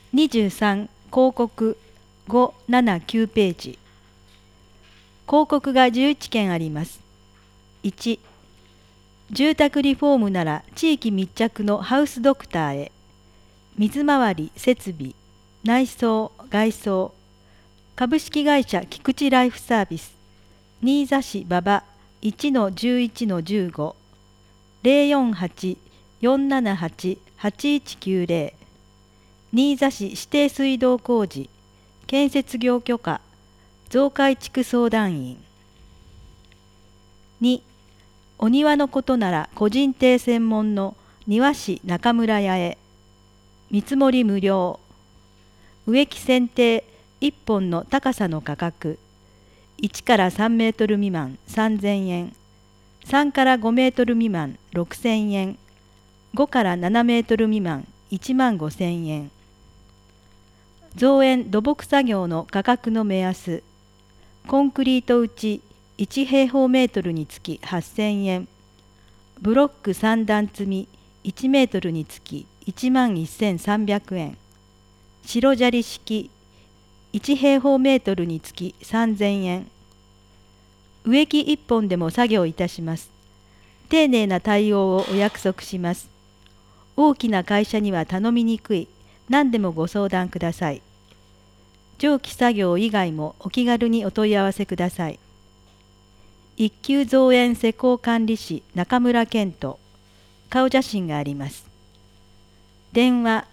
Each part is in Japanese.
23広告579ページ。広告が11件あります。1、住宅リフォームなら地域密着のハウスドクターへ。水回り、設備、内装、外装。株式会社菊池ライフサービス。新座市馬場 1-11-15 048-478-8190。新座市指定水道工事建設業許可増改築相談員。2、お庭のことなら個人邸専門の庭師中村屋へ。見積もり無料。植木剪定1本の高さの価格。1から3メートル未満3000円。3から5メートル未満6000円。5から7メートル未満15000円。造園土木作業の価格の目安。コンクリート打ち1平方メートルにつき8000円。ブロック3段積み1メートルにつき11300円。白砂利式1平方メートルにつき3000円。植木1本でも作業いたします。丁寧な対応をお約束します。大きな会社には頼みにくい。何でもご相談ください。上記作業以外もお気軽にお問い合わせください。一級造園施工管理士中村健人。顔写真があります。電話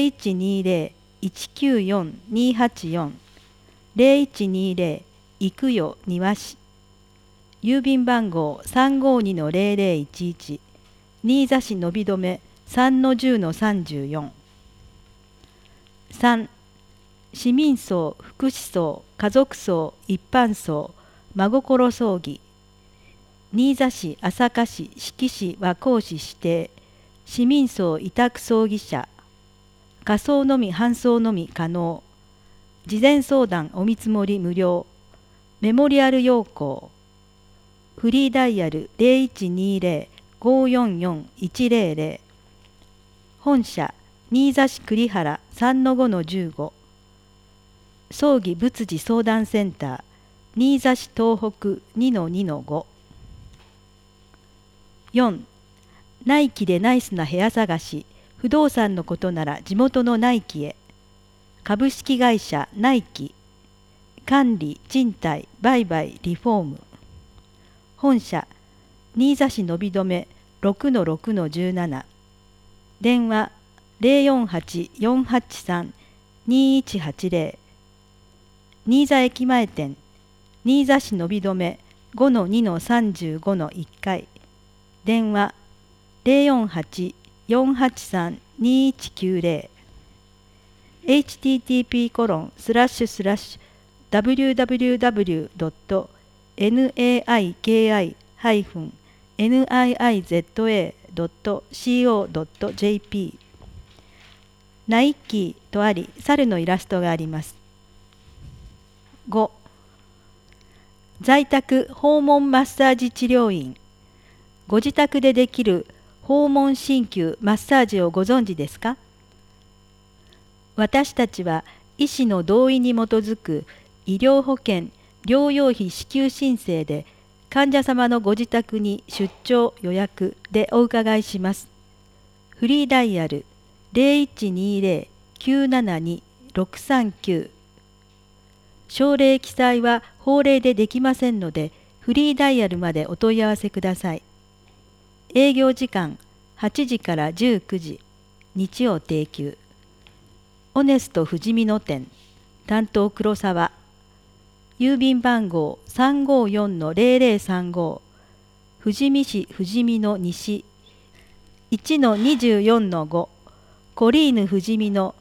0120-194-284 0120行くよ庭師。郵便番号352-0011新座市延留 3-10-34。3、市民葬、福祉葬、家族葬、一般葬、真心葬儀。新座市、朝霞市、志木市、和光市指定。市民葬委託葬儀社。火葬のみ搬送のみ可能。事前相談お見積もり無料。メモリアル要項。フリーダイヤル 0120-544-100。本社新座市栗原 3-5-15。葬儀仏事相談センター新座市東北 2-2-5。4、内規でナイスな部屋探し。不動産のことなら地元の内規へ。株式会社内規。管理、賃貸、売買、リフォーム。本社新座市延留 6-6-17。電話048-483-2180。新座駅前店新座市延留 5-2-35-1階。電話048-483-2190。http://www.naiki-niiza.co.jp。 ナイッキーとあり、猿のイラストがあります。5、在宅訪問マッサージ治療院。ご自宅でできる訪問鍼灸マッサージをご存知ですか？私たちは医師の同意に基づく医療保険療養費支給申請で患者様のご自宅に出張予約でお伺いします。フリーダイヤル 0120-972-639。省令記載は法令でできませんので、フリーダイヤルまでお問い合わせください。営業時間8時から19時、日曜定休。オネスト富士見野店、担当黒沢。郵便番号354-0035、富士見市富士見野西 1-24-5、コリーヌ富士見野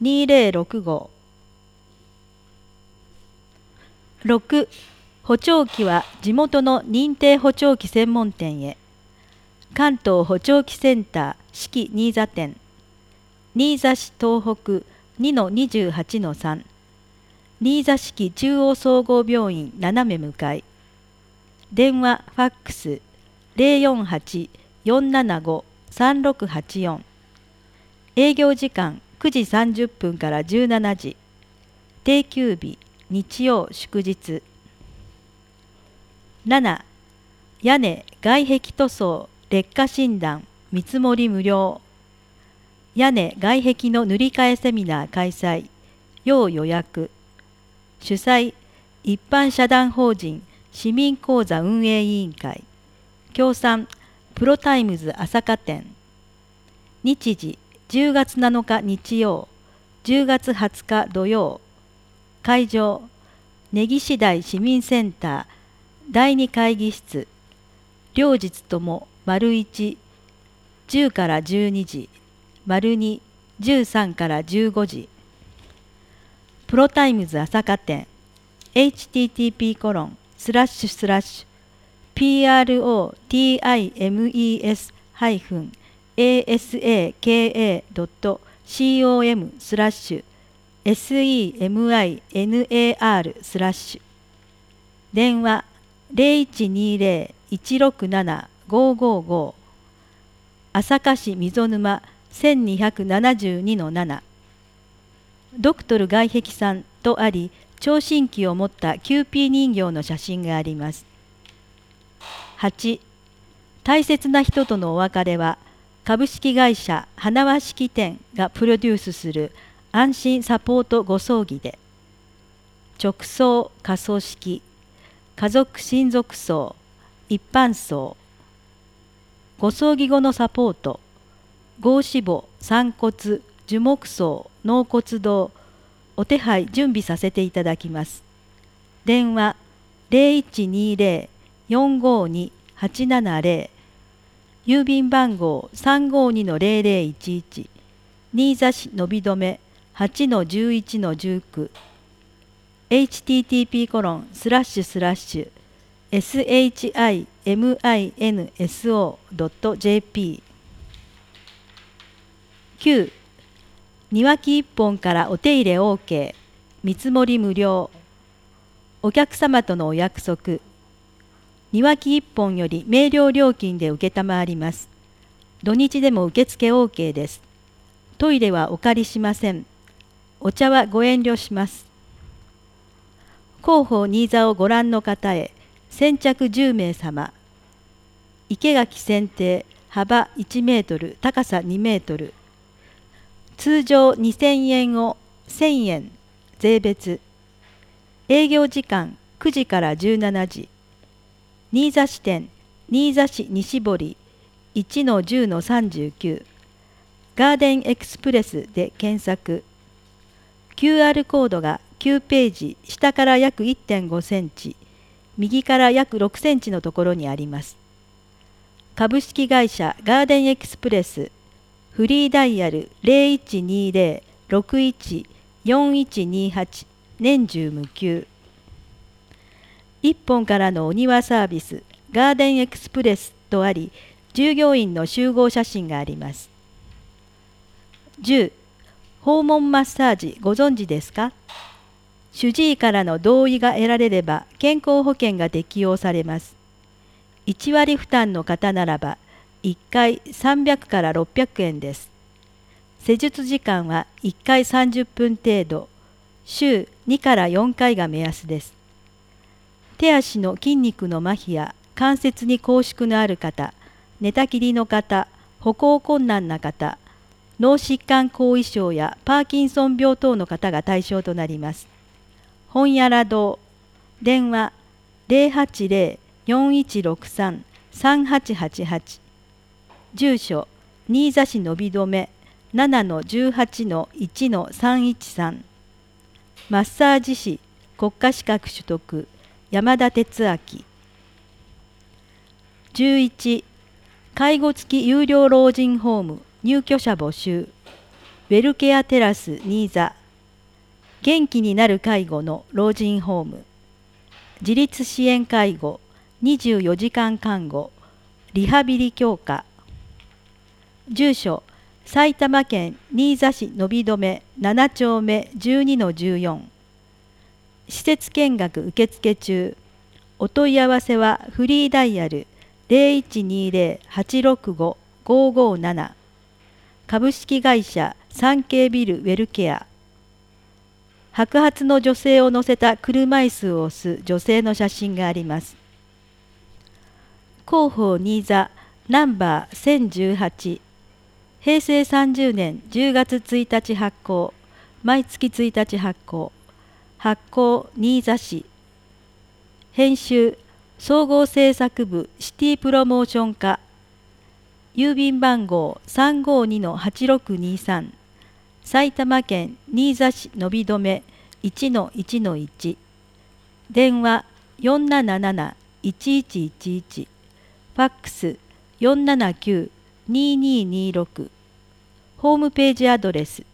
2065。6、補聴器は地元の認定補聴器専門店へ。関東補聴器センター四季新座店新座市東北 2-28-3。新座敷中央総合病院斜め向かい。電話ファックス 048-475-3684。営業時間 9時30分から17時。定休日、日曜祝日。7、屋根外壁塗装劣化診断見積もり無料。屋根外壁の塗り替えセミナー開催。要予約。主催、一般社団法人市民講座運営委員会。協賛、プロタイムズ朝霞店。日時、10月7日日曜、10月20日土曜。会場、根岸台市民センター第2会議室。両日とも丸1、10から12時、丸2、13から15時。プロタイムズ朝霞店 https://protimes-asaka.com/seminar/ 電話0120-167-555朝霞市溝沼 1272-7 ドクトル外壁さんとあり、聴診器を持ったキューピー人形の写真があります。8、大切な人とのお別れは、株式会社花輪式店がプロデュースする安心サポートご葬儀で、直葬、火葬式、家族親族葬、一般葬、ご葬儀後のサポート、合死墓、散骨、樹木葬、納骨堂、お手配準備させていただきます。電話0120-452-870、郵便番号 352-0011、新座市伸び止め 8-11-19、http://shiminso.jp。 9、庭木1本からお手入れ OK、見積もり無料。お客様とのお約束。庭木1本より明瞭料金で承ります。土日でも受付 OK です。トイレはお借りしません。お茶はご遠慮します。広報新座をご覧の方へ、先着10名様。生垣剪定、幅1メートル、高さ2メートル。通常2000円を1000円、税別。営業時間9時から17時。新座支店、新座市西堀 1-10-39。ガーデンエクスプレスで検索。QR コードが9ページ下から約 1.5 センチ、右から約6センチのところにあります。株式会社ガーデンエクスプレス、フリーダイヤル 0120-61-4128、年中無休。1本からのお庭サービス、ガーデンエクスプレスとあり、従業員の集合写真があります。10、訪問マッサージご存知ですか？主治医からの同意が得られれば健康保険が適用されます。1割負担の方ならば1回300から600円です。施術時間は1回30分程度、週2から4回が目安です。手足の筋肉の麻痺や関節に拘縮のある方、寝たきりの方、歩行困難な方、脳疾患後遺症やパーキンソン病等の方が対象となります。本屋ら堂、電話 080-4163-3888、住所新座市伸び止め 7-18-1-313、マッサージ師国家資格取得山田哲明。11、介護付き有料老人ホーム入居者募集、ウェルケアテラス新座、元気になる介護の老人ホーム、自立支援介護、24時間看護、リハビリ強化。住所、埼玉県新座市伸び止め7丁目 12-14。施設見学受付中。お問い合わせはフリーダイヤル 0120-865-557。株式会社産経ビルウェルケア。白髪の女性を乗せた車椅子を押す女性の写真があります。広報新座ナンバー1018、平成30年10月1日発行、毎月1日発行、発行新座市。編集総合制作部シティプロモーション課。郵便番号 352-8623、埼玉県新座市延留 1-1-1、電話477-1111、ファックス479-2226、ホームページアドレス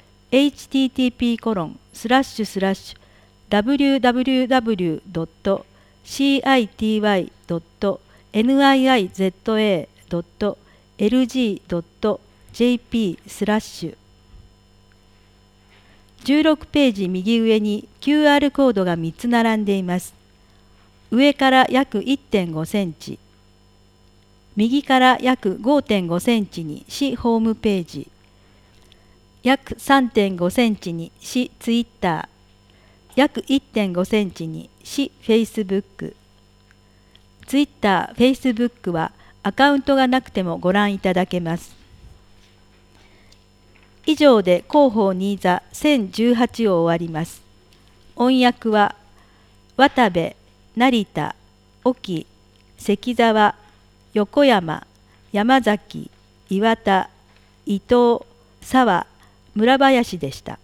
http://www.city.niiza.lg.jp/。16ページ右上に QR コードが3つ並んでいます。上から約 1.5 センチ、右から約 5.5 センチに市ホームページ、約 3.5 センチに市ツイッター、約 1.5 センチに市フェイスブック。ツイッター、フェイスブックはアカウントがなくてもご覧いただけます。以上で広報新座1018を終わります。音訳は渡部、成田、沖、関澤、横山、山崎、岩田、伊藤、澤、村林でした。